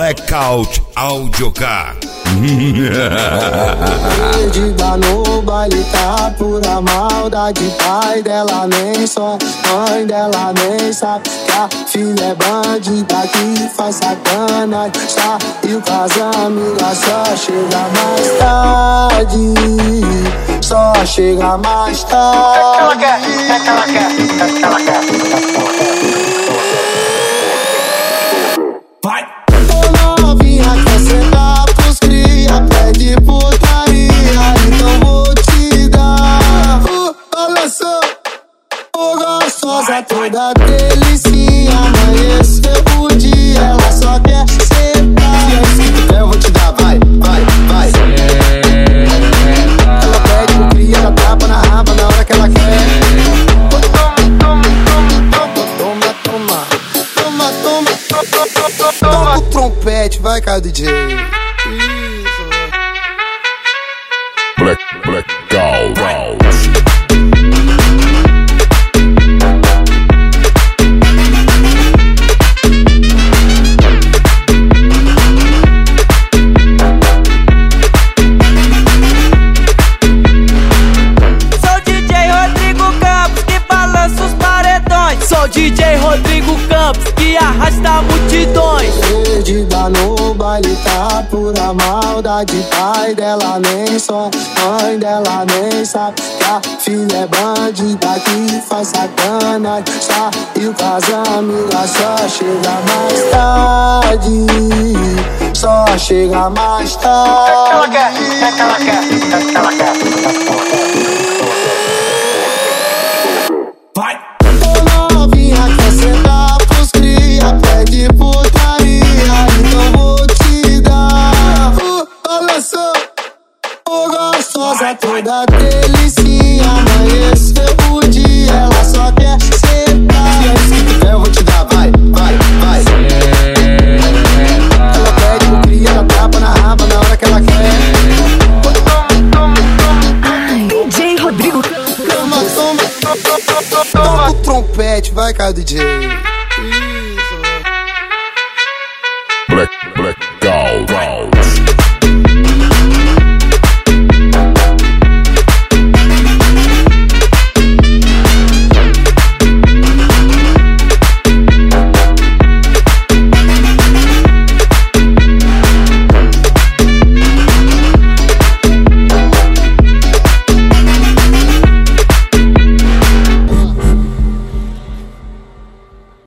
Blackout Audiocar. Perdida no baile, tá pura maldade. Pai dela nem só, mãe dela nem sabe que a filha é bandida que faz sacanagem. Saiu com as amigas, só chega mais tarde. Só chega mais tarde. O que ela quer? O que ela quer? O que ela quer? Vai! Ô novinha, quer sentar pros cria, pede putaria, então vou te dar. Balançou, ô gostosa, toda delicinha. Amanheceu o dia, ela só quer sentar. Se é isso que tu quer, eu vou te dar, vai, vai, vai. Ela pede pro cria, ela tapa na raba na hora que ela quer. Toma o trompete, vai, cara, DJ. Isso. Blackout. Sou DJ Rodrigo Campos, que arrasta multidões. Perdida no baile, tá pura maldade. Pai dela nem só, mãe dela nem sabe que a filha é bandida que faz sacanagem. Saiu com as amigas, só chega mais tarde. Só chega mais tarde. O que ela quer? O que ela quer? O que ela quer? Vai! Novinha, quer sentar pros cria, pede putaria, então vou te dar. Balançou, ô gostosa, toda delicinha. Amanheceu o dia, ela só quer sentar. Se é isso que tu quer, eu vou te dar, vai, vai, vai. Ela pede pro cria, ela tapa na raba na hora que ela quer. DJ Rodrigo Toma o trompete, vai, cara, DJ. Isso. Blackout.